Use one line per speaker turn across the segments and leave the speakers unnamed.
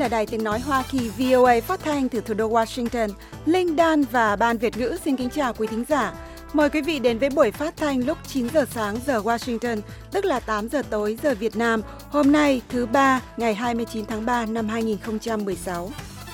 là Đài Tiếng Nói Hoa Kỳ VOA phát thanh từ thủ đô Washington. Linh Dan và Ban Việt ngữ xin kính chào quý thính giả. Mời quý vị đến với buổi phát thanh lúc 9 giờ sáng giờ Washington, tức là 8 giờ tối giờ Việt Nam, hôm nay thứ Ba, ngày 29 tháng 3 năm 2016.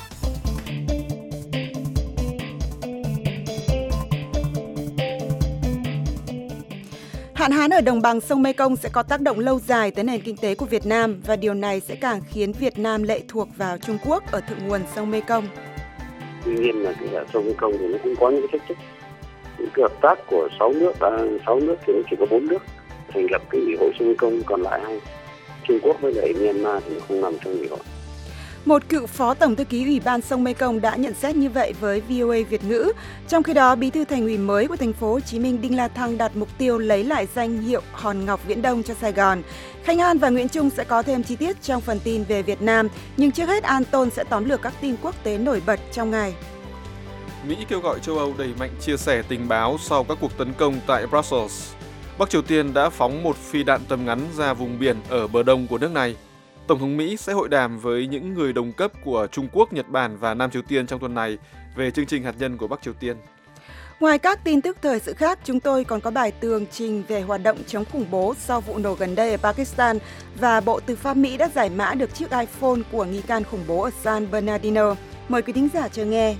Hạn hán ở đồng bằng sông Mekong sẽ có tác động lâu dài tới nền kinh tế của Việt Nam và điều này sẽ càng khiến Việt Nam lệ thuộc vào Trung Quốc ở thượng nguồn sông Mekong.
Tuy nhiên là cái sông Mekong thì nó cũng có những cái thách thức. Những cái hợp tác của 6 nước thì nó chỉ có 4 nước thành lập cái ủy hội sông Mekong, còn lại Trung Quốc với lại Myanmar thì không nằm trong ủy hội.
Một cựu phó tổng thư ký Ủy ban sông Mekong đã nhận xét như vậy với VOA Việt ngữ. Trong khi đó, Bí thư Thành ủy mới của thành phố Hồ Chí Minh Đinh La Thăng đặt mục tiêu lấy lại danh hiệu Hòn Ngọc Viễn Đông cho Sài Gòn. Khánh An và Nguyễn Trung sẽ có thêm chi tiết trong phần tin về Việt Nam, nhưng trước hết An Tôn sẽ tóm lược các tin quốc tế nổi bật trong ngày.
Mỹ kêu gọi châu Âu đẩy mạnh chia sẻ tình báo sau các cuộc tấn công tại Brussels. Bắc Triều Tiên đã phóng một phi đạn tầm ngắn ra vùng biển ở bờ đông của nước này. Tổng thống Mỹ sẽ hội đàm với những người đồng cấp của Trung Quốc, Nhật Bản và Nam Triều Tiên trong tuần này về chương trình hạt nhân của Bắc Triều Tiên.
Ngoài các tin tức thời sự khác, chúng tôi còn có bài tường trình về hoạt động chống khủng bố sau vụ nổ gần đây ở Pakistan và Bộ Tư pháp Mỹ đã giải mã được chiếc iPhone của nghi can khủng bố ở San Bernardino. Mời quý thính giả chờ nghe.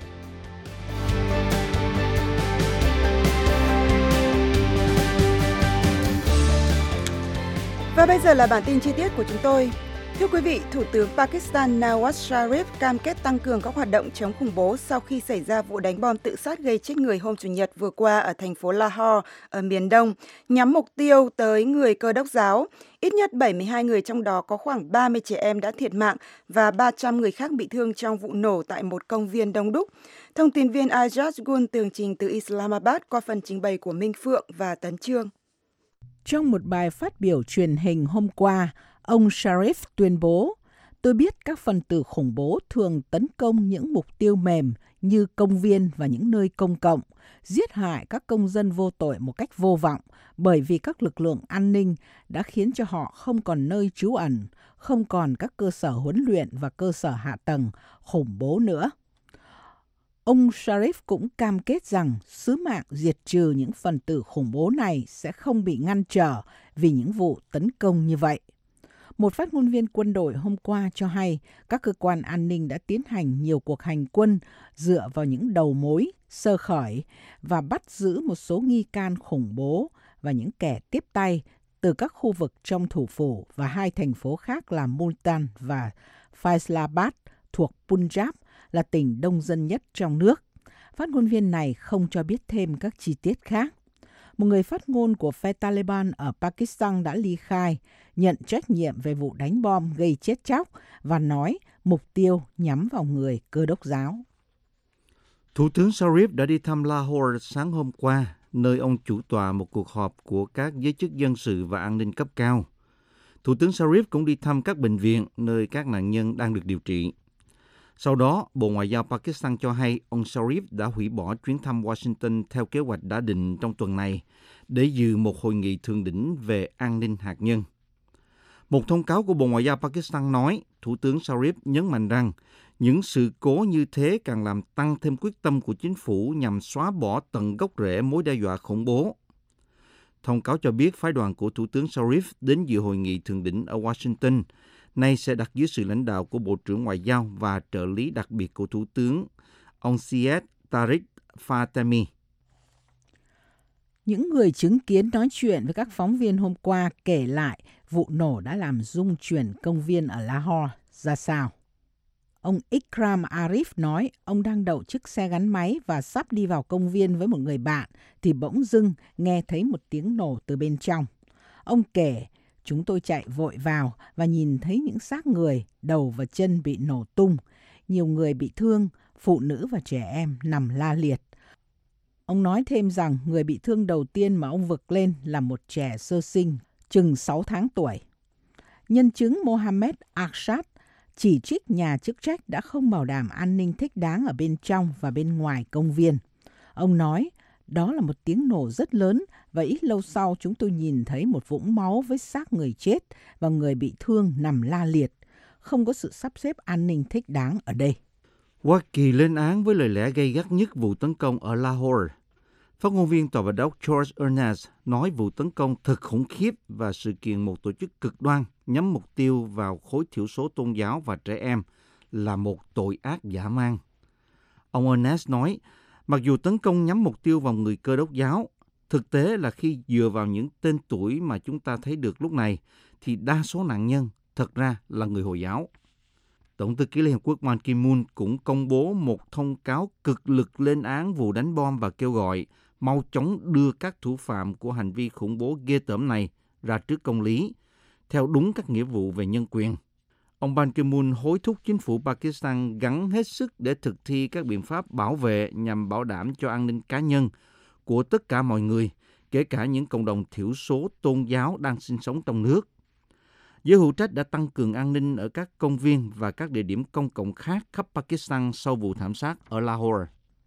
Và bây giờ là bản tin chi tiết của chúng tôi. Thưa quý vị, Thủ tướng Pakistan Nawaz Sharif cam kết tăng cường các hoạt động chống khủng bố sau khi xảy ra vụ đánh bom tự sát gây chết người hôm Chủ nhật vừa qua ở thành phố Lahore ở miền Đông, nhắm mục tiêu tới người Cơ đốc giáo. Ít nhất 72 người, trong đó có khoảng 30 trẻ em đã thiệt mạng và 300 người khác bị thương trong vụ nổ tại một công viên đông đúc. Thông tin viên Ajaz Gun tường trình từ Islamabad qua phần trình bày của Minh Phượng và Tấn Trương.
Trong một bài phát biểu truyền hình hôm qua, ông Sharif tuyên bố, tôi biết các phần tử khủng bố thường tấn công những mục tiêu mềm như công viên và những nơi công cộng, giết hại các công dân vô tội một cách vô vọng bởi vì các lực lượng an ninh đã khiến cho họ không còn nơi trú ẩn, không còn các cơ sở huấn luyện và cơ sở hạ tầng khủng bố nữa. Ông Sharif cũng cam kết rằng sứ mạng diệt trừ những phần tử khủng bố này sẽ không bị ngăn trở vì những vụ tấn công như vậy. Một phát ngôn viên quân đội hôm qua cho hay các cơ quan an ninh đã tiến hành nhiều cuộc hành quân dựa vào những đầu mối, sơ khởi và bắt giữ một số nghi can khủng bố và những kẻ tiếp tay từ các khu vực trong thủ phủ và hai thành phố khác là Multan và Faisalabad thuộc Punjab, là tỉnh đông dân nhất trong nước. Phát ngôn viên này không cho biết thêm các chi tiết khác. Một người phát ngôn của phe Taliban ở Pakistan đã ly khai, nhận trách nhiệm về vụ đánh bom gây chết chóc và nói mục tiêu nhắm vào người Cơ đốc giáo.
Thủ tướng Sharif đã đi thăm Lahore sáng hôm qua, nơi ông chủ tọa một cuộc họp của các giới chức dân sự và an ninh cấp cao. Thủ tướng Sharif cũng đi thăm các bệnh viện nơi các nạn nhân đang được điều trị. Sau đó, Bộ Ngoại giao Pakistan cho hay ông Sharif đã hủy bỏ chuyến thăm Washington theo kế hoạch đã định trong tuần này để dự một hội nghị thượng đỉnh về an ninh hạt nhân. Một thông cáo của Bộ Ngoại giao Pakistan nói, Thủ tướng Sharif nhấn mạnh rằng những sự cố như thế càng làm tăng thêm quyết tâm của chính phủ nhằm xóa bỏ tận gốc rễ mối đe dọa khủng bố. Thông cáo cho biết phái đoàn của Thủ tướng Sharif đến dự hội nghị thượng đỉnh ở Washington nay sẽ đặt dưới sự lãnh đạo của Bộ trưởng Ngoại giao và trợ lý đặc biệt của Thủ tướng, ông Syed Tariq Fatemi.
Những người chứng kiến nói chuyện với các phóng viên hôm qua kể lại vụ nổ đã làm rung chuyển công viên ở Lahore ra sao. Ông Ikram Arif nói ông đang đậu chiếc xe gắn máy và sắp đi vào công viên với một người bạn thì bỗng dưng nghe thấy một tiếng nổ từ bên trong. Ông kể, chúng tôi chạy vội vào và nhìn thấy những xác người, đầu và chân bị nổ tung. Nhiều người bị thương, phụ nữ và trẻ em nằm la liệt. Ông nói thêm rằng người bị thương đầu tiên mà ông vực lên là một trẻ sơ sinh, chừng 6 tháng tuổi. Nhân chứng Mohammed Arshad chỉ trích nhà chức trách đã không bảo đảm an ninh thích đáng ở bên trong và bên ngoài công viên. Ông nói, đó là một tiếng nổ rất lớn và ít lâu sau chúng tôi nhìn thấy một vũng máu với xác người chết và người bị thương nằm la liệt. không có sự sắp xếp an ninh thích đáng ở đây.
Hoa Kỳ lên án với lời lẽ gay gắt nhất vụ tấn công ở Lahore. Phát ngôn viên Tòa Bạch Ốc George Ernest nói vụ tấn công thật khủng khiếp và sự kiện một tổ chức cực đoan nhắm mục tiêu vào khối thiểu số tôn giáo và trẻ em là một tội ác dã man. Ông Ernest nói, mặc dù tấn công nhắm mục tiêu vào người Cơ Đốc giáo, thực tế là khi dựa vào những tên tuổi mà chúng ta thấy được lúc này, thì đa số nạn nhân thật ra là người Hồi giáo. Tổng thư ký Liên Hợp Quốc Ban Ki-moon cũng công bố một thông cáo cực lực lên án vụ đánh bom và kêu gọi mau chóng đưa các thủ phạm của hành vi khủng bố ghê tởm này ra trước công lý, theo đúng các nghĩa vụ về nhân quyền. Ông Ban Ki-moon hối thúc chính phủ Pakistan gắng hết sức để thực thi các biện pháp bảo vệ nhằm bảo đảm cho an ninh cá nhân của tất cả mọi người, kể cả những cộng đồng thiểu số tôn giáo đang sinh sống trong nước. Giới hữu trách đã tăng cường an ninh ở các công viên và các địa điểm công cộng khác khắp Pakistan sau vụ thảm sát ở Lahore.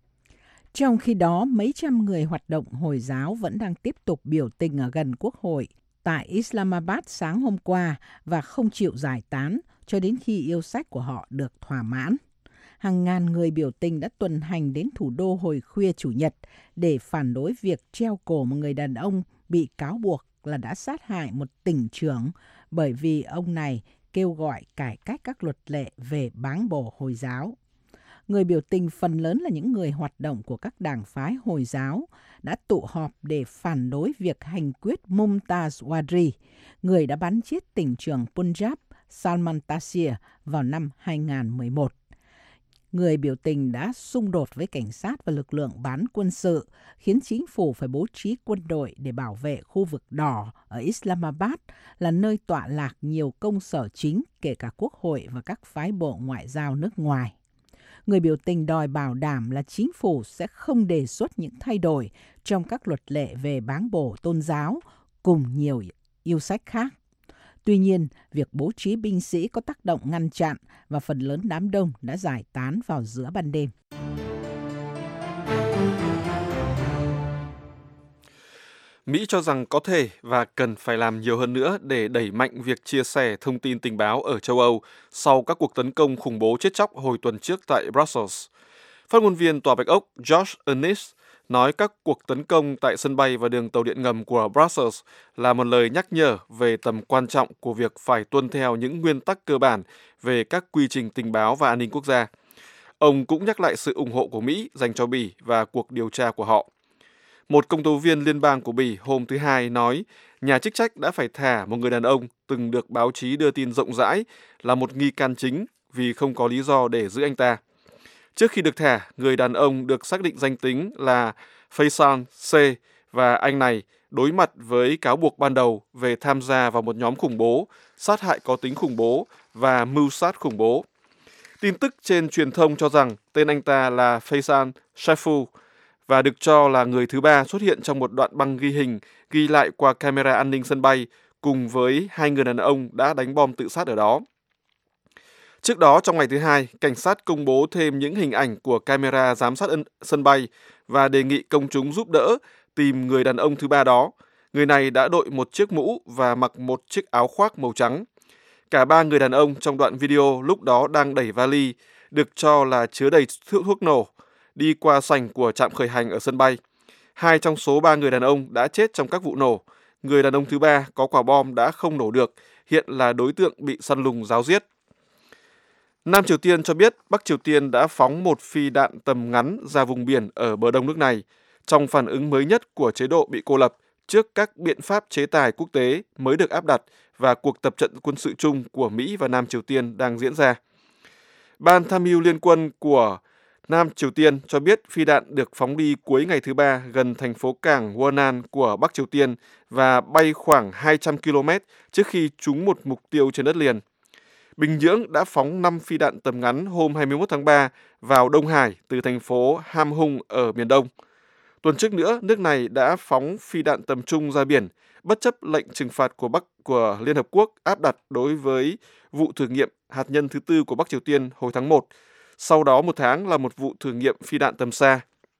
Trong khi đó, mấy trăm người hoạt động Hồi giáo vẫn đang tiếp tục biểu tình ở gần Quốc hội tại Islamabad sáng hôm qua và không chịu giải tán cho đến khi yêu sách của họ được thỏa mãn. Hàng ngàn người biểu tình đã tuần hành đến thủ đô hồi khuya Chủ nhật để phản đối việc treo cổ một người đàn ông bị cáo buộc là đã sát hại một tỉnh trưởng bởi vì ông này kêu gọi cải cách các luật lệ về báng bổ Hồi giáo. Người biểu tình phần lớn là những người hoạt động của các đảng phái Hồi giáo đã tụ họp để phản đối việc hành quyết Mumtaz Wadri, người đã bắn chết tỉnh trưởng Punjab Salman Taseer vào năm 2011. Người biểu tình đã xung đột với cảnh sát và lực lượng bán quân sự, khiến chính phủ phải bố trí quân đội để bảo vệ khu vực đỏ ở Islamabad, là nơi tọa lạc nhiều công sở chính, kể cả quốc hội và các phái bộ ngoại giao nước ngoài. Người biểu tình đòi bảo đảm là chính phủ sẽ không đề xuất những thay đổi trong các luật lệ về báng bổ tôn giáo cùng nhiều yêu sách khác. Tuy nhiên, việc bố trí binh sĩ có tác động ngăn chặn và phần lớn đám đông đã giải tán vào giữa ban đêm.
Mỹ cho rằng có thể và cần phải làm nhiều hơn nữa để đẩy mạnh việc chia sẻ thông tin tình báo ở châu Âu sau các cuộc tấn công khủng bố chết chóc hồi tuần trước tại Brussels. Phát ngôn viên Tòa Bạch Ốc George Ernest nói các cuộc tấn công tại sân bay và đường tàu điện ngầm của Brussels là một lời nhắc nhở về tầm quan trọng của việc phải tuân theo những nguyên tắc cơ bản về các quy trình tình báo và an ninh quốc gia. Ông cũng nhắc lại sự ủng hộ của Mỹ dành cho Bỉ và cuộc điều tra của họ. Một công tố viên liên bang của Bỉ hôm thứ Hai nói nhà chức trách đã phải thả một người đàn ông từng được báo chí đưa tin rộng rãi là một nghi can chính vì không có lý do để giữ anh ta. Trước khi được thả, người đàn ông được xác định danh tính là Faisal C. và anh này đối mặt với cáo buộc ban đầu về tham gia vào một nhóm khủng bố, sát hại có tính khủng bố và mưu sát khủng bố. Tin tức trên truyền thông cho rằng tên anh ta là Faisal Shaifu và được cho là người thứ ba xuất hiện trong một đoạn băng ghi hình ghi lại qua camera an ninh sân bay cùng với hai người đàn ông đã đánh bom tự sát ở đó. Trước đó, trong ngày thứ Hai, cảnh sát công bố thêm những hình ảnh của camera giám sát sân bay và đề nghị công chúng giúp đỡ tìm người đàn ông thứ ba đó. Người này đã đội một chiếc mũ và mặc một chiếc áo khoác màu trắng. Cả ba người đàn ông trong đoạn video lúc đó đang đẩy vali, được cho là chứa đầy thuốc nổ, đi qua sảnh của trạm khởi hành ở sân bay. 2 trong số 3 người đàn ông đã chết trong các vụ nổ. Người đàn ông thứ ba có quả bom đã không nổ được, hiện là đối tượng bị săn lùng ráo riết. Nam Triều Tiên cho biết Bắc Triều Tiên đã phóng một phi đạn tầm ngắn ra vùng biển ở bờ đông nước này, trong phản ứng mới nhất của chế độ bị cô lập trước các biện pháp chế tài quốc tế mới được áp đặt và cuộc tập trận quân sự chung của Mỹ và Nam Triều Tiên đang diễn ra. Ban tham mưu liên quân của Nam Triều Tiên cho biết phi đạn được phóng đi cuối ngày thứ Ba gần thành phố cảng Wonan của Bắc Triều Tiên và bay khoảng 200 km trước khi trúng một mục tiêu trên đất liền. Bình Nhưỡng đã phóng 5 phi đạn tầm ngắn hôm 21 tháng 3 vào Đông Hải từ thành phố Ham Hung ở miền Đông. Tuần trước nữa, nước này đã phóng phi đạn tầm trung ra biển, bất chấp lệnh trừng phạt của Liên Hợp Quốc áp đặt đối với vụ thử nghiệm hạt nhân thứ tư của Bắc Triều Tiên hồi tháng 1. Sau đó một tháng là một vụ thử nghiệm phi đạn tầm xa.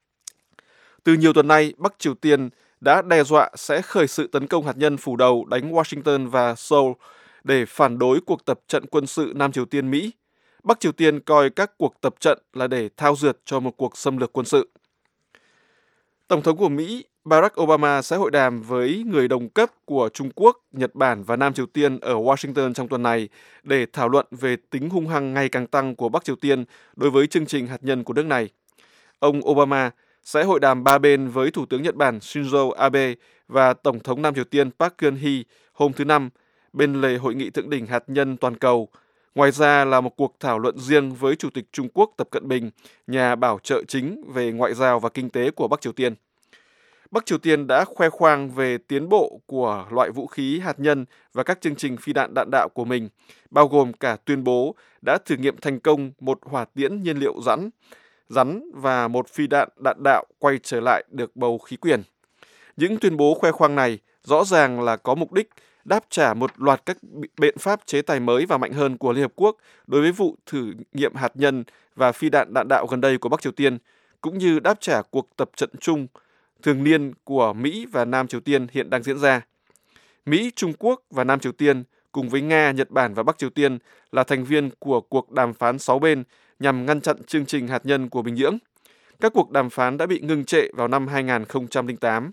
Từ nhiều tuần nay, Bắc Triều Tiên đã đe dọa sẽ khởi sự tấn công hạt nhân phủ đầu đánh Washington và Seoul để phản đối cuộc tập trận quân sự Nam Triều Tiên-Mỹ. Bắc Triều Tiên coi các cuộc tập trận là để thao dượt cho một cuộc xâm lược quân sự. Tổng thống của Mỹ Barack Obama sẽ hội đàm với người đồng cấp của Trung Quốc, Nhật Bản và Nam Triều Tiên ở Washington trong tuần này để thảo luận về tính hung hăng ngày càng tăng của Bắc Triều Tiên đối với chương trình hạt nhân của nước này. Ông Obama sẽ hội đàm ba bên với Thủ tướng Nhật Bản Shinzo Abe và Tổng thống Nam Triều Tiên Park Geun-hye hôm thứ Năm bên lề Hội nghị thượng đỉnh hạt nhân toàn cầu. Ngoài ra là một cuộc thảo luận riêng với Chủ tịch Trung Quốc Tập Cận Bình, nhà bảo trợ chính về ngoại giao và kinh tế của Bắc Triều Tiên. Bắc Triều Tiên đã khoe khoang về tiến bộ của loại vũ khí hạt nhân và các chương trình phi đạn đạn đạo của mình, bao gồm cả tuyên bố đã thử nghiệm thành công một hỏa tiễn nhiên liệu rắn và một phi đạn đạn đạo quay trở lại được bầu khí quyển. Những tuyên bố khoe khoang này rõ ràng là có mục đích đáp trả một loạt các biện pháp chế tài mới và mạnh hơn của Liên Hợp Quốc đối với vụ thử nghiệm hạt nhân và phi đạn đạn đạo gần đây của Bắc Triều Tiên, cũng như đáp trả cuộc tập trận chung thường niên của Mỹ và Nam Triều Tiên hiện đang diễn ra. Mỹ, Trung Quốc và Nam Triều Tiên cùng với Nga, Nhật Bản và Bắc Triều Tiên là thành viên của cuộc đàm phán 6 bên nhằm ngăn chặn chương trình hạt nhân của Bình Nhưỡng. Các cuộc đàm phán đã bị ngưng trệ vào năm 2008.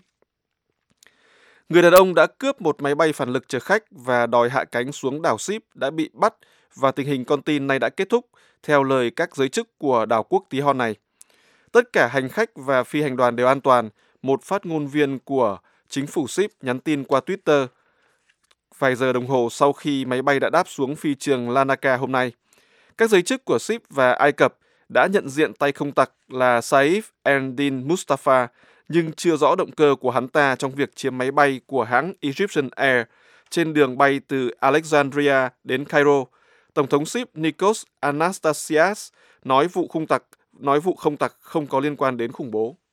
Người đàn ông đã cướp một máy bay phản lực chở khách và đòi hạ cánh xuống đảo Ship đã bị bắt và tình hình con tin này đã kết thúc, theo lời các giới chức của đảo quốc tí hon này. Tất cả hành khách và phi hành đoàn đều an toàn, một phát ngôn viên của chính phủ Ship nhắn tin qua Twitter vài giờ đồng hồ sau khi máy bay đã đáp xuống phi trường Larnaca hôm nay. Các giới chức của Ship và Ai Cập đã nhận diện tay không tặc là Saif el-Din Mustafa, nhưng chưa rõ động cơ của hắn ta trong việc chiếm máy bay của hãng Egyptian Air trên đường bay từ Alexandria đến Cairo. Tổng thống Ship Nikos Anastasias nói vụ không tặc không có liên quan đến khủng bố.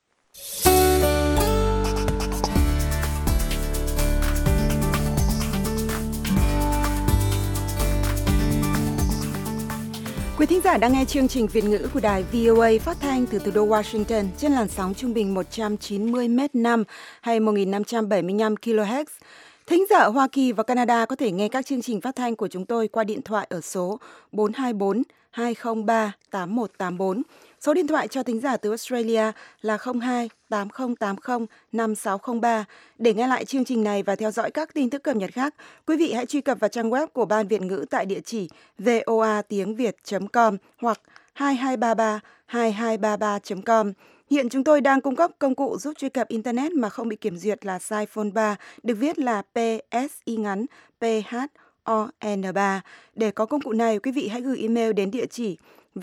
Quý thính giả đang nghe chương trình Việt ngữ của đài VOA phát thanh từ thủ đô Washington trên làn sóng trung bình 190 m/năm hay 1575 kHz. Thính giả ở Hoa Kỳ và Canada có thể nghe các chương trình phát thanh của chúng tôi qua điện thoại ở số 424 203 8184. Số điện thoại cho thính giả từ Australia là 02 8080 5603. Để nghe lại chương trình này và theo dõi các tin tức cập nhật khác, quý vị hãy truy cập vào trang web của Ban Việt ngữ tại địa chỉ voatiengviet.com hoặc 2233 2233.com. Hiện chúng tôi đang cung cấp công cụ giúp truy cập Internet mà không bị kiểm duyệt là Sci Phone 3, được viết là PSI ngắn PHON3. Để có công cụ này, quý vị hãy gửi email đến địa chỉ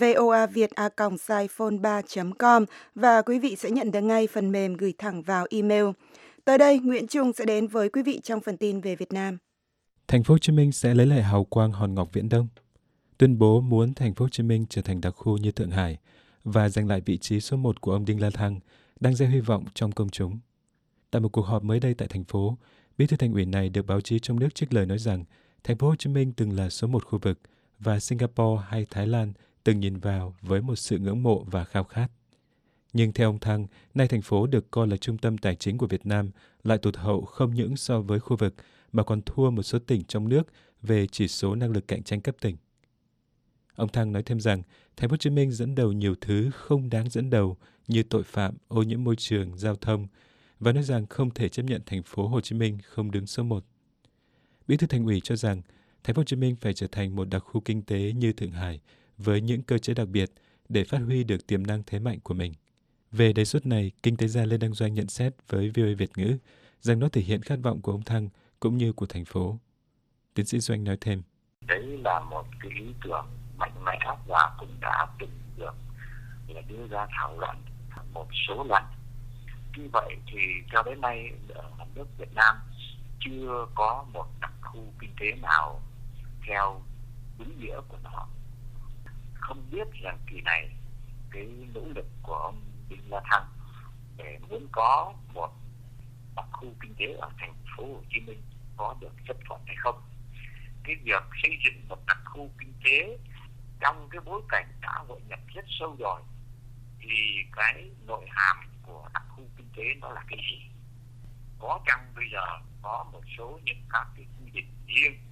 voaviet@sciphone3.com và quý vị sẽ nhận được ngay phần mềm gửi thẳng vào email. Tới đây, Nguyễn Trung sẽ đến với quý vị trong phần tin về Việt Nam.
Thành phố Hồ Chí Minh sẽ lấy lại hào quang hòn ngọc Viễn Đông. Tuyên bố muốn Thành phố Hồ Chí Minh trở thành đặc khu như Thượng Hải và giành lại vị trí số 1 của ông Đinh La Thăng đang gieo hy vọng trong công chúng. Tại một cuộc họp mới đây tại thành phố, Bí thư Thành ủy này được báo chí trong nước trích lời nói rằng Thành phố Hồ Chí Minh từng là số 1 khu vực và Singapore hay Thái Lan từng nhìn vào với một sự ngưỡng mộ và khao khát. Nhưng theo ông Thăng, nay thành phố được coi là trung tâm tài chính của Việt Nam lại tụt hậu không những so với khu vực mà còn thua một số tỉnh trong nước về chỉ số năng lực cạnh tranh cấp tỉnh. Ông Thăng nói thêm rằng Thành phố Hồ Chí Minh dẫn đầu nhiều thứ không đáng dẫn đầu như tội phạm, ô nhiễm môi trường, giao thông và nói rằng không thể chấp nhận Thành phố Hồ Chí Minh không đứng số 1. Bí thư Thành ủy cho rằng Thành phố Hồ Chí Minh phải trở thành một đặc khu kinh tế như Thượng Hải với những cơ chế đặc biệt để phát huy được tiềm năng thế mạnh của mình. Về đề xuất này, kinh tế gia Lê Đăng Doanh nhận xét với VOA Việt ngữ rằng nó thể hiện khát vọng của ông Thăng cũng như của thành phố. Tiến sĩ Doanh nói thêm.
Đấy là một cái ý tưởng mạnh mẽ và cũng đã từng được đưa ra thảo luận một số lần. Như vậy thì cho đến nay ở nước Việt Nam chưa có một đặc khu kinh tế nào theo đúng nghĩa của nó. Không biết rằng kỳ này cái nỗ lực của ông Đinh La Thăng để muốn có một đặc khu kinh tế ở Thành phố Hồ Chí Minh có được chấp thuận hay không. Cái việc xây dựng một đặc khu kinh tế trong cái bối cảnh đã hội nhập rất sâu rồi thì cái nội hàm của đặc khu kinh tế nó là cái gì? Có chăng bây giờ có một số những các cái quy định riêng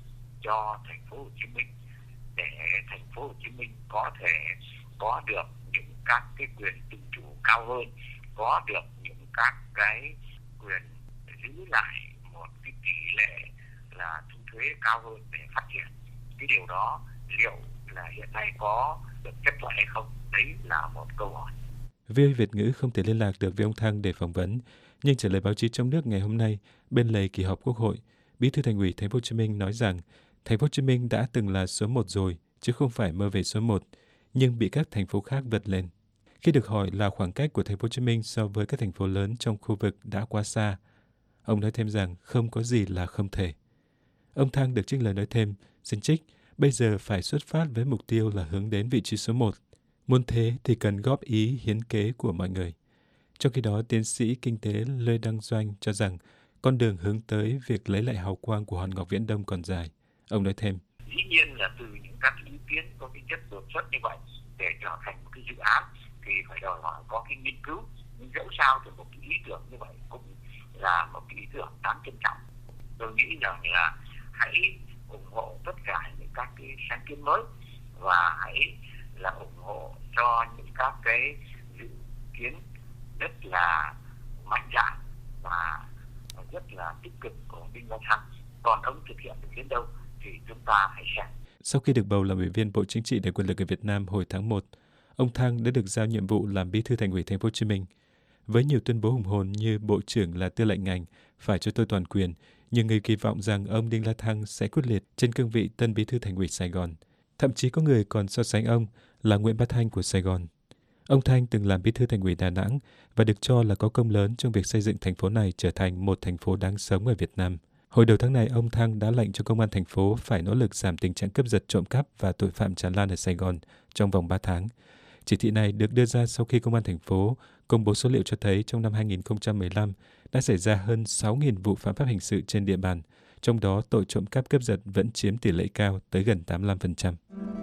cho thành phố Hồ Chí Minh để thành phố Hồ Chí Minh có thể có được những các cái quyền tự chủ cao hơn, có được những các cái quyền giữ lại một cái tỷ lệ là thu thuế cao hơn để phát triển. Cái điều đó liệu là hiện nay có được chấp thuận hay không? Đấy là một câu hỏi.
VOA Việt ngữ không thể liên lạc được với ông Thăng để phỏng vấn, nhưng trả lời báo chí trong nước ngày hôm nay bên lề kỳ họp Quốc hội, Bí thư Thành ủy Thành phố Hồ Chí Minh nói rằng Thành phố Hồ Chí Minh đã từng là số 1 rồi, chứ không phải mơ về số 1, nhưng bị các thành phố khác vượt lên. Khi được hỏi là khoảng cách của Thành phố Hồ Chí Minh so với các thành phố lớn trong khu vực đã quá xa, ông nói thêm rằng không có gì là không thể. Ông Thăng được trích lời nói thêm, xin trích, bây giờ phải xuất phát với mục tiêu là hướng đến vị trí số 1. Muốn thế thì cần góp ý hiến kế của mọi người. Trong khi đó, tiến sĩ kinh tế Lê Đăng Doanh cho rằng con đường hướng tới việc lấy lại hào quang của Hòn Ngọc Viễn Đông còn dài. Ông nói thêm.
Dĩ nhiên là từ những các ý kiến có cái chất đột xuất như vậy để trở thành một cái dự án thì phải đòi hỏi có cái nghiên cứu. Nhưng dẫu sao thì một cái ý tưởng như vậy cũng là một cái ý tưởng đáng trân trọng. Tôi nghĩ rằng là hãy ủng hộ tất cả những các cái sáng kiến mới và hãy là ủng hộ cho những các cái dự kiến rất là mạnh dạn và rất là tích cực của Đinh La Thăng. Còn ông thực hiện được đến đâu thì chúng ta hãy xem.
Sau khi được bầu làm Ủy viên Bộ Chính trị để quyền lực ở Việt Nam hồi tháng 1, ông Thăng đã được giao nhiệm vụ làm Bí thư Thành ủy Thành phố Hồ Chí Minh. Với nhiều tuyên bố hùng hồn như Bộ trưởng là tư lệnh ngành, phải cho tôi toàn quyền, nhiều người kỳ vọng rằng ông Đinh La Thăng sẽ quyết liệt trên cương vị tân Bí thư Thành ủy Sài Gòn. Thậm chí có người còn so sánh ông là Nguyễn Bá Thanh của Sài Gòn. Ông Thanh từng làm Bí thư Thành ủy Đà Nẵng và được cho là có công lớn trong việc xây dựng thành phố này trở thành một thành phố đáng sống ở Việt Nam. Hồi đầu tháng này, ông Thăng đã lệnh cho công an thành phố phải nỗ lực giảm tình trạng cướp giật, trộm cắp và tội phạm tràn lan ở Sài Gòn trong vòng 3 tháng. Chỉ thị này được đưa ra sau khi công an thành phố công bố số liệu cho thấy trong năm 2015 đã xảy ra hơn 6.000 vụ phạm pháp hình sự trên địa bàn, trong đó tội trộm cắp cướp giật vẫn chiếm tỷ lệ cao tới gần 85%.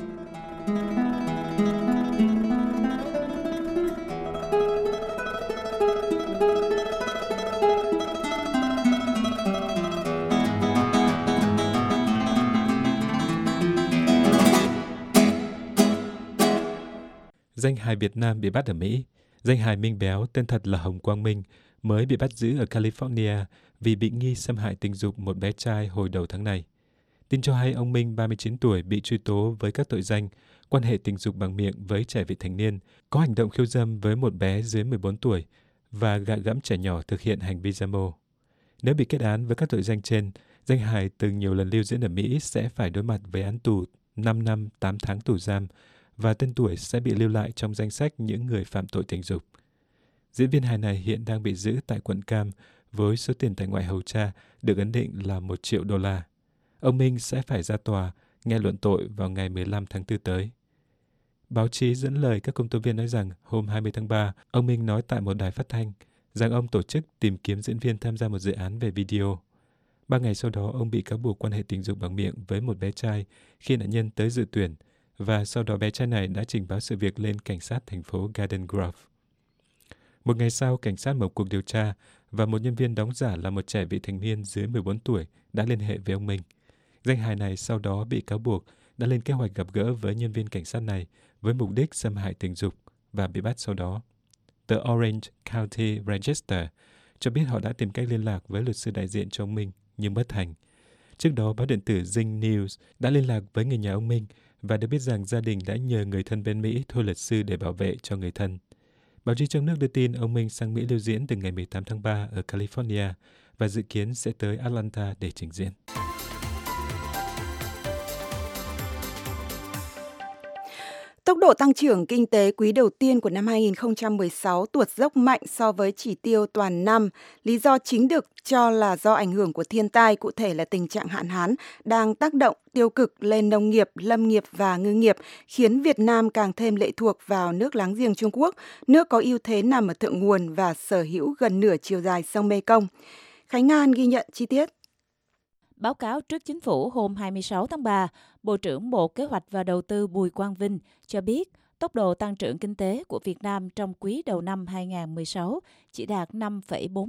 Danh hài Việt Nam bị bắt ở Mỹ. Danh hài Minh Béo, tên thật là Hồng Quang Minh, mới bị bắt giữ ở California vì bị nghi xâm hại tình dục một bé trai hồi đầu tháng này. Tin cho hay ông Minh, 39 tuổi, bị truy tố với các tội danh quan hệ tình dục bằng miệng với trẻ vị thành niên, có hành động khiêu dâm với một bé dưới 14 tuổi và gạ gẫm trẻ nhỏ thực hiện hành vi dâm ô. Nếu bị kết án với các tội danh trên, danh hài từng nhiều lần lưu diễn ở Mỹ sẽ phải đối mặt với án tù 5 năm 8 tháng tù giam và tên tuổi sẽ bị lưu lại trong danh sách những người phạm tội tình dục. Diễn viên hài này hiện đang bị giữ tại quận Cam với số tiền tại ngoại hầu tra được ấn định là $1 triệu. Ông Minh sẽ phải ra tòa nghe luận tội vào ngày 15 tháng 4 tới. Báo chí dẫn lời các công tố viên nói rằng hôm 20 tháng 3, ông Minh nói tại một đài phát thanh rằng ông tổ chức tìm kiếm diễn viên tham gia một dự án về video. 3 ngày sau đó, ông bị cáo buộc quan hệ tình dục bằng miệng với một bé trai khi nạn nhân tới dự tuyển, và sau đó bé trai này đã trình báo sự việc lên cảnh sát thành phố Garden Grove. Một ngày sau, cảnh sát mở cuộc điều tra và một nhân viên đóng giả là một trẻ vị thành niên dưới 14 tuổi đã liên hệ với ông Minh. Danh hài này sau đó bị cáo buộc đã lên kế hoạch gặp gỡ với nhân viên cảnh sát này với mục đích xâm hại tình dục và bị bắt sau đó. Tờ Orange County Register cho biết họ đã tìm cách liên lạc với luật sư đại diện cho ông Minh nhưng bất thành. Trước đó, báo điện tử Zing News đã liên lạc với người nhà ông Minh và được biết rằng gia đình đã nhờ người thân bên Mỹ thuê luật sư để bảo vệ cho người thân. Báo chí trong nước đưa tin ông Minh sang Mỹ lưu diễn từ ngày 18 tháng 3 ở California và dự kiến sẽ tới Atlanta để trình diễn.
Tốc độ tăng trưởng kinh tế quý đầu tiên của năm 2016 tuột dốc mạnh so với chỉ tiêu toàn năm. Lý do chính được cho là do ảnh hưởng của thiên tai, cụ thể là tình trạng hạn hán, đang tác động tiêu cực lên nông nghiệp, lâm nghiệp và ngư nghiệp, khiến Việt Nam càng thêm lệ thuộc vào nước láng giềng Trung Quốc, nước có ưu thế nằm ở thượng nguồn và sở hữu gần nửa chiều dài sông Mekong. Khánh An ghi nhận chi tiết.
Báo cáo trước Chính phủ hôm 26 tháng 3, Bộ trưởng Bộ Kế hoạch và Đầu tư Bùi Quang Vinh cho biết tốc độ tăng trưởng kinh tế của Việt Nam trong quý đầu năm 2016 chỉ đạt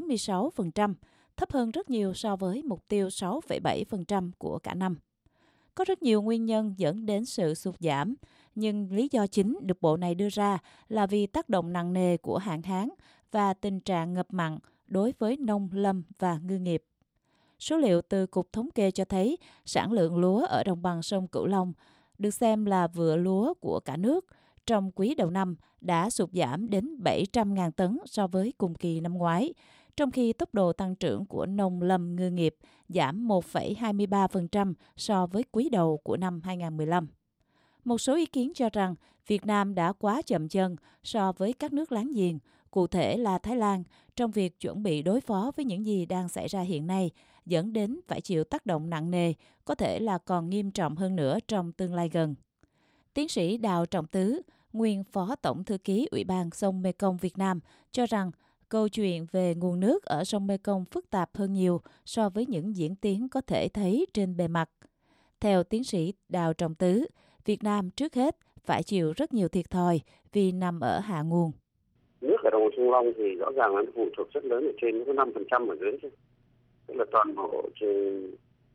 5,46%, thấp hơn rất nhiều so với mục tiêu 6,7% của cả năm. Có rất nhiều nguyên nhân dẫn đến sự sụt giảm, nhưng lý do chính được bộ này đưa ra là vì tác động nặng nề của hạn hán và tình trạng ngập mặn đối với nông lâm và ngư nghiệp. Số liệu từ Cục Thống kê cho thấy sản lượng lúa ở đồng bằng sông Cửu Long, được xem là vựa lúa của cả nước, trong quý đầu năm đã sụt giảm đến 700.000 tấn so với cùng kỳ năm ngoái, trong khi tốc độ tăng trưởng của nông lâm ngư nghiệp giảm 1,23% so với quý đầu của năm 2015. Một số ý kiến cho rằng Việt Nam đã quá chậm chân so với các nước láng giềng, cụ thể là Thái Lan, trong việc chuẩn bị đối phó với những gì đang xảy ra hiện nay, dẫn đến phải chịu tác động nặng nề, có thể là còn nghiêm trọng hơn nữa trong tương lai gần. Tiến sĩ Đào Trọng Tứ, nguyên Phó Tổng Thư ký Ủy ban sông Mekong Việt Nam, cho rằng câu chuyện về nguồn nước ở sông Mekong phức tạp hơn nhiều so với những diễn tiến có thể thấy trên bề mặt. Theo tiến sĩ Đào Trọng Tứ, Việt Nam trước hết phải chịu rất nhiều thiệt thòi vì nằm ở hạ nguồn.
Nước ở đồng bằng sông Long thì rõ ràng là nó phụ thuộc rất lớn ở trên, nó có 5% ở dưới chứ. Tức là toàn bộ trên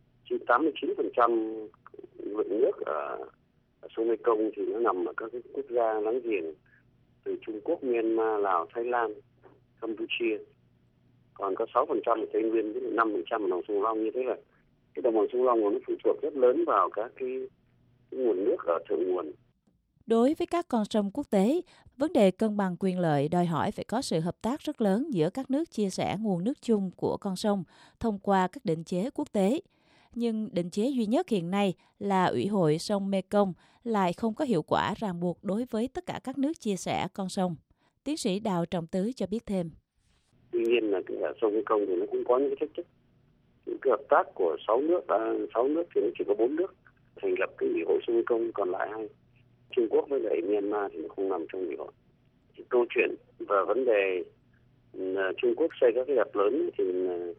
89% lượng nước ở sông Mekong thì nó nằm ở các cái quốc gia láng giềng từ Trung Quốc, Myanmar, Lào, Thái Lan, Campuchia. Còn có 6% ở Tây Nguyên với 5% ở đồng sông Long. Như thế là cái đồng bằng sông Long nó phụ thuộc rất lớn vào các cái nguồn nước ở thượng nguồn.
Đối với các con sông quốc tế, vấn đề cân bằng quyền lợi đòi hỏi phải có sự hợp tác rất lớn giữa các nước chia sẻ nguồn nước chung của con sông thông qua các định chế quốc tế. Nhưng định chế duy nhất hiện nay là Ủy hội sông Mekong lại không có hiệu quả ràng buộc đối với tất cả các nước chia sẻ con sông. Tiến sĩ Đào Trọng Tứ cho biết thêm.
Tuy nhiên là cái sông Mekong thì nó cũng có những cái thách thức. Những cái hợp tác của 6 nước thì nó chỉ có 4 nước thành lập cái Ủy hội sông Mekong, còn lại 2. Trung Quốc với lại Myanmar thì nó không nằm trong Ủy hội. Thì câu chuyện và vấn đề Trung Quốc xây các cái đập lớn thì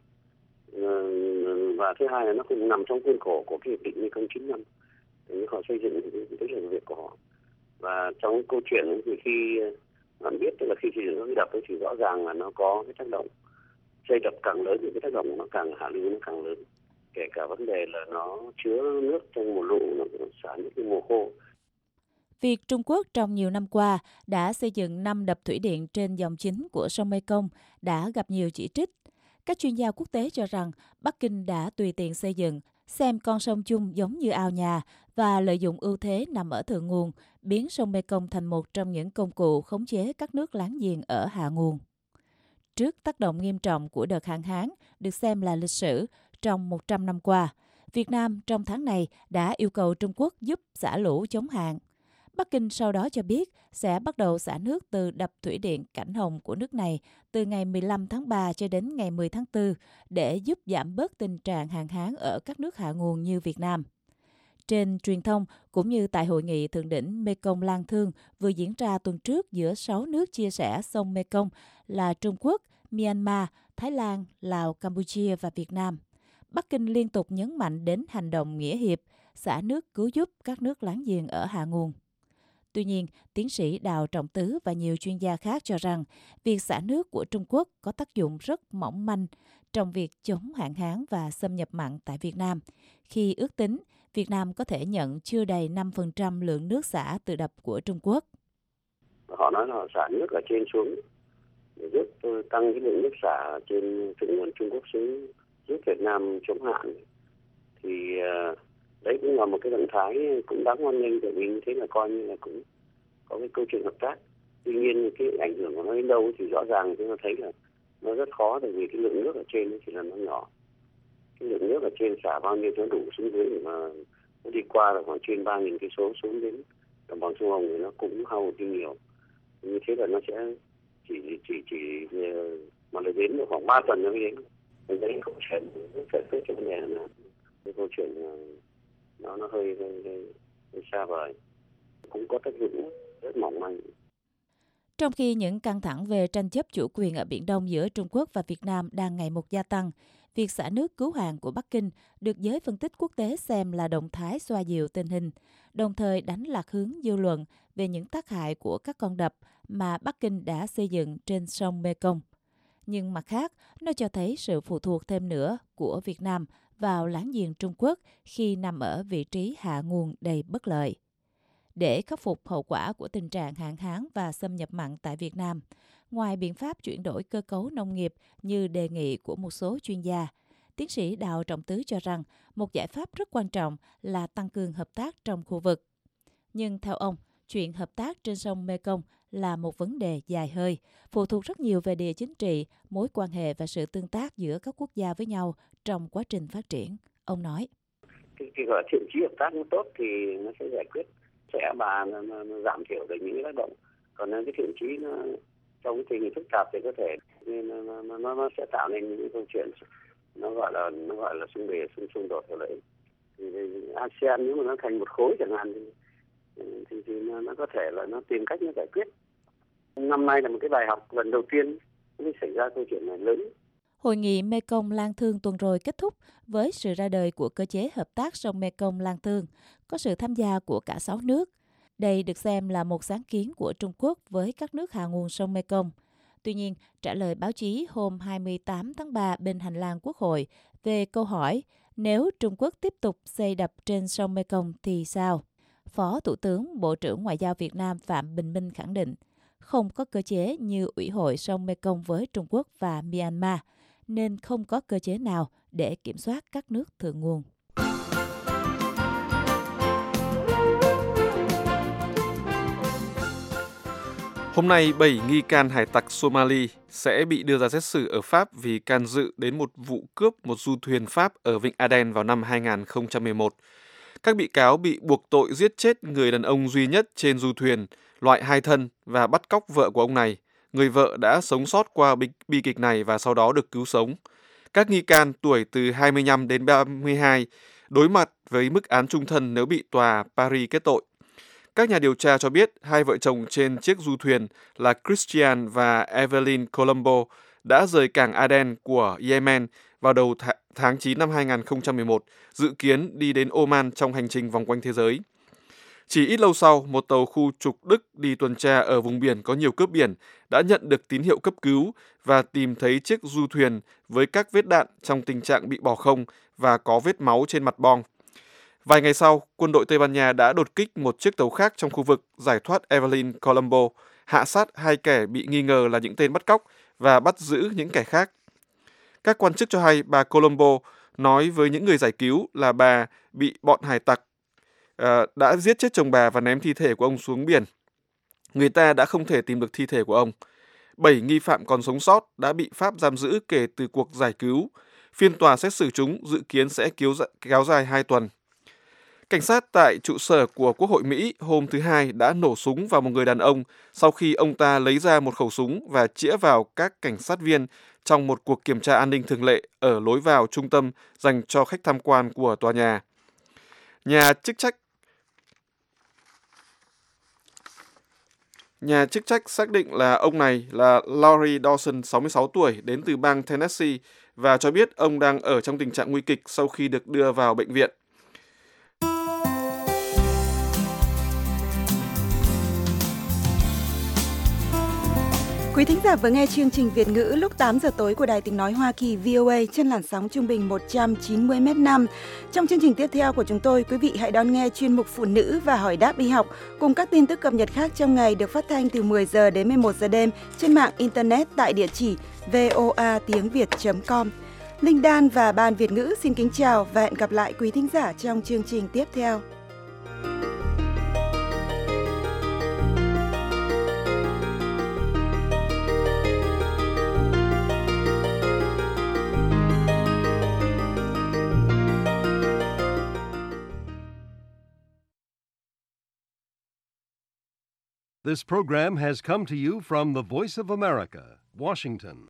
và thứ hai là nó không nằm trong khuôn khổ của cái hiệp định Mekong 95. Thì họ xây dựng thì đấy là việc của họ. Và trong câu chuyện thì khi bạn biết, tức là khi xây dựng các cái đập ấy thì rõ ràng là nó có cái tác động, xây đập càng lớn thì cái tác động nó càng hạ lưu nó càng lớn. Kể cả vấn đề là nó chứa nước trong mùa lũ, nó xả nước trong mùa khô.
Việc Trung Quốc trong nhiều năm qua đã xây dựng 5 đập thủy điện trên dòng chính của sông Mekong đã gặp nhiều chỉ trích. Các chuyên gia quốc tế cho rằng Bắc Kinh đã tùy tiện xây dựng, xem con sông chung giống như ao nhà và lợi dụng ưu thế nằm ở thượng nguồn, biến sông Mekong thành một trong những công cụ khống chế các nước láng giềng ở hạ nguồn. Trước tác động nghiêm trọng của đợt hạn hán được xem là lịch sử trong 100 năm qua, Việt Nam trong tháng này đã yêu cầu Trung Quốc giúp xả lũ chống hạn. Bắc Kinh sau đó cho biết sẽ bắt đầu xả nước từ đập thủy điện Cảnh Hồng của nước này từ ngày 15 tháng 3 cho đến ngày 10 tháng 4 để giúp giảm bớt tình trạng hạn hán ở các nước hạ nguồn như Việt Nam. Trên truyền thông cũng như tại hội nghị thượng đỉnh Mekong Lan Thương vừa diễn ra tuần trước giữa 6 nước chia sẻ sông Mekong là Trung Quốc, Myanmar, Thái Lan, Lào, Campuchia và Việt Nam, Bắc Kinh liên tục nhấn mạnh đến hành động nghĩa hiệp, xả nước cứu giúp các nước láng giềng ở hạ nguồn. Tuy nhiên, tiến sĩ Đào Trọng Tứ và nhiều chuyên gia khác cho rằng việc xả nước của Trung Quốc có tác dụng rất mỏng manh trong việc chống hạn hán và xâm nhập mặn tại Việt Nam, khi ước tính Việt Nam có thể nhận chưa đầy 5% lượng nước xả từ đập của Trung Quốc.
Họ nói là họ xả nước ở trên xuống để giúp tăng cái lượng nước xả trên thượng nguồn Trung Quốc xuống, giúp Việt Nam chống hạn. Thì đấy cũng là một cái động thái cũng đáng hoan nghênh, tại vì như thế là coi như là cũng có cái câu chuyện hợp tác. Tuy nhiên cái ảnh hưởng của nó đến đâu thì rõ ràng chúng ta thấy là nó rất khó, tại vì cái lượng nước ở trên chỉ là nó nhỏ. Cái lượng nước ở trên xả bao nhiêu cho đủ xuống dưới, để mà nó đi qua là khoảng trên 3.000 cây số xuống đến đồng bằng sông Hồng thì nó cũng hao đi nhiều. Như thế là nó sẽ chỉ mà lại đến khoảng 3 tuần nó mới đến. Đấy câu chuyện giải quyết cho vấn đề là cái câu chuyện nó hơi xa vời, cũng có tác dụng rất mỏng manh.
Trong khi những căng thẳng về tranh chấp chủ quyền ở Biển Đông giữa Trung Quốc và Việt Nam đang ngày một gia tăng, việc xả nước cứu hạn của Bắc Kinh được giới phân tích quốc tế xem là động thái xoa dịu tình hình, đồng thời đánh lạc hướng dư luận về những tác hại của các con đập mà Bắc Kinh đã xây dựng trên sông Mekong. Nhưng mặt khác, nó cho thấy sự phụ thuộc thêm nữa của Việt Nam vào láng giềng Trung Quốc khi nằm ở vị trí hạ nguồn đầy bất lợi. Để khắc phục hậu quả của tình trạng hạn hán và xâm nhập mặn tại Việt Nam, ngoài biện pháp chuyển đổi cơ cấu nông nghiệp như đề nghị của một số chuyên gia, tiến sĩ Đào Trọng Tứ cho rằng một giải pháp rất quan trọng là tăng cường hợp tác trong khu vực. Nhưng theo ông, chuyện hợp tác trên sông Mekong là một vấn đề dài hơi, phụ thuộc rất nhiều về địa chính trị, mối quan hệ và sự tương tác giữa các quốc gia với nhau trong quá trình phát triển. Ông nói.
Cái gọi thiện chí hợp tác nó tốt thì nó sẽ giải quyết, sẽ nó giảm thiểu được những tác động. Còn cái thiện chí nó trong cái tình hình phức tạp thì có thể nó sẽ tạo nên những câu chuyện nó gọi là xung đột ở đấy. Thì ASEAN nếu mà nó thành một khối chẳng hạn thì nó có thể là nó tìm cách nó giải quyết. Năm nay là một cái bài học lần đầu tiên mới xảy ra câu chuyện này lớn.
Hội nghị Mekong Lan Thương tuần rồi kết thúc với sự ra đời của cơ chế hợp tác sông Mekong Lan Thương, có sự tham gia của cả 6 nước. Đây được xem là một sáng kiến của Trung Quốc với các nước hạ nguồn sông Mekong. Tuy nhiên, trả lời báo chí hôm 28 tháng 3 bên hành lang Quốc hội về câu hỏi nếu Trung Quốc tiếp tục xây đập trên sông Mekong thì sao? Phó Thủ tướng Bộ trưởng Ngoại giao Việt Nam Phạm Bình Minh khẳng định không có cơ chế như Ủy hội sông Mekong với Trung Quốc và Myanmar, nên không có cơ chế nào để kiểm soát các nước thượng nguồn.
Hôm nay, 7 nghi can hải tặc Somali sẽ bị đưa ra xét xử ở Pháp vì can dự đến một vụ cướp một du thuyền Pháp ở Vịnh Aden vào năm 2011. Các bị cáo bị buộc tội giết chết người đàn ông duy nhất trên du thuyền, loại 2 thân và bắt cóc vợ của ông này. Người vợ đã sống sót qua bi kịch này và sau đó được cứu sống. Các nghi can tuổi từ 25 đến 32 đối mặt với mức án chung thân nếu bị tòa Paris kết tội. Các nhà điều tra cho biết hai vợ chồng trên chiếc du thuyền là Christian và Evelyn Colombo đã rời cảng Aden của Yemen vào đầu tháng 9 năm 2011, dự kiến đi đến Oman trong hành trình vòng quanh thế giới. Chỉ ít lâu sau, một tàu khu trục Đức đi tuần tra ở vùng biển có nhiều cướp biển đã nhận được tín hiệu cấp cứu và tìm thấy chiếc du thuyền với các vết đạn trong tình trạng bị bỏ không và có vết máu trên mặt bong. Vài ngày sau, quân đội Tây Ban Nha đã đột kích một chiếc tàu khác trong khu vực, giải thoát Evelyn Colombo, hạ sát 2 kẻ bị nghi ngờ là những tên bắt cóc và bắt giữ những kẻ khác. Các quan chức cho hay bà Colombo nói với những người giải cứu là bà bị bọn hải tặc đã giết chết chồng bà và ném thi thể của ông xuống biển. Người ta đã không thể tìm được thi thể của ông. 7 nghi phạm còn sống sót đã bị Pháp giam giữ kể từ cuộc giải cứu. Phiên tòa xét xử chúng dự kiến sẽ kéo dài 2 tuần. Cảnh sát tại trụ sở của Quốc hội Mỹ hôm thứ Hai đã nổ súng vào một người đàn ông sau khi ông ta lấy ra một khẩu súng và chĩa vào các cảnh sát viên trong một cuộc kiểm tra an ninh thường lệ ở lối vào trung tâm dành cho khách tham quan của tòa nhà. Nhà chức trách xác định là ông này là Larry Dawson, 66 tuổi, đến từ bang Tennessee và cho biết ông đang ở trong tình trạng nguy kịch sau khi được đưa vào bệnh viện.
Quý thính giả vừa nghe chương trình Việt ngữ lúc 8 giờ tối của Đài Tiếng Nói Hoa Kỳ VOA trên làn sóng trung bình 190 m/5. Trong chương trình tiếp theo của chúng tôi, quý vị hãy đón nghe chuyên mục Phụ nữ và hỏi đáp y học cùng các tin tức cập nhật khác trong ngày được phát thanh từ 10 giờ đến 11 giờ đêm trên mạng Internet tại địa chỉ voatiengviet.com. Linh Đan và Ban Việt ngữ xin kính chào và hẹn gặp lại quý thính giả trong chương trình tiếp theo.
This program has come to you from the Voice of America, Washington.